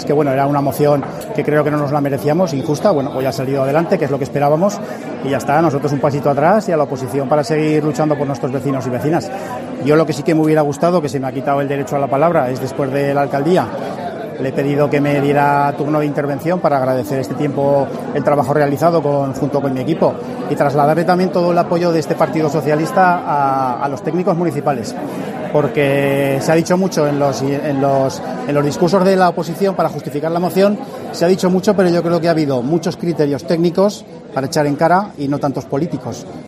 Que bueno, era una moción que creo que no nos la merecíamos, injusta. Bueno, pues ya ha salido adelante, que es lo que esperábamos, y ya está, nosotros un pasito atrás y a la oposición para seguir luchando por nuestros vecinos y vecinas. Yo lo que sí que me hubiera gustado, que se me ha quitado el derecho a la palabra, es después de la alcaldía. Le he pedido que me diera turno de intervención para agradecer este tiempo el trabajo realizado junto con mi equipo y trasladarle también todo el apoyo de este Partido Socialista a los técnicos municipales, porque se ha dicho mucho en los discursos de la oposición para justificar la moción, se ha dicho mucho, pero yo creo que ha habido muchos criterios técnicos para echar en cara y no tantos políticos.